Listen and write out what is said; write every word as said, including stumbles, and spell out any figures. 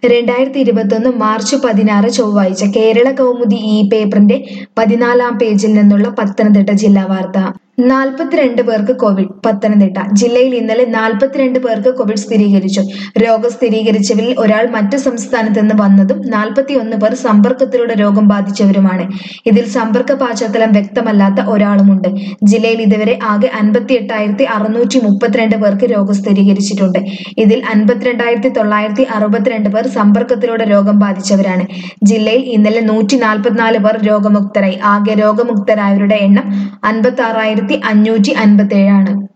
രണ്ടായിരത്തി ഇരുപത്തൊന്ന് മാർച്ച് പതിനാറ് ചൊവ്വാഴ്ച കേരള കൗമുദി ഈ പേപ്പറിന്റെ പതിനാലാം പേജിൽ നിന്നുള്ള പത്തനംതിട്ട ജില്ലാ വാർത്ത. നാൽപ്പത്തിരണ്ട് പേർക്ക് കോവിഡ്. പത്തനംതിട്ട ജില്ലയിൽ ഇന്നലെ നാൽപ്പത്തിരണ്ട് പേർക്ക് കോവിഡ് സ്ഥിരീകരിച്ചു. രോഗം സ്ഥിരീകരിച്ചവരിൽ ഒരാൾ മറ്റ് സംസ്ഥാനത്ത് നിന്ന് വന്നതും നാൽപ്പത്തിയൊന്ന് പേർ സമ്പർക്കത്തിലൂടെ രോഗം ബാധിച്ചവരുമാണ്. ഇതിൽ സമ്പർക്ക പശ്ചാത്തലം വ്യക്തമല്ലാത്ത ഒരാളുമുണ്ട്. ജില്ലയിൽ ഇതുവരെ ആകെ അൻപത്തിയെട്ടായിരത്തി അറുന്നൂറ്റി മുപ്പത്തിരണ്ട് പേർക്ക് രോഗം സ്ഥിരീകരിച്ചിട്ടുണ്ട്. ഇതിൽ അൻപത്തിരണ്ടായിരത്തി തൊള്ളായിരത്തി അറുപത്തിരണ്ട് പേർ സമ്പർക്കത്തിലൂടെ രോഗം ബാധിച്ചവരാണ്. ജില്ലയിൽ ഇന്നലെ നൂറ്റി നാൽപ്പത്തിനാല് പേർ രോഗമുക്തരായി. ആകെ രോഗമുക്തരായവരുടെ എണ്ണം അൻപത്തി ആറായിരത്തി അഞ്ഞൂറ്റി അൻപത്തി ഏഴാണ്.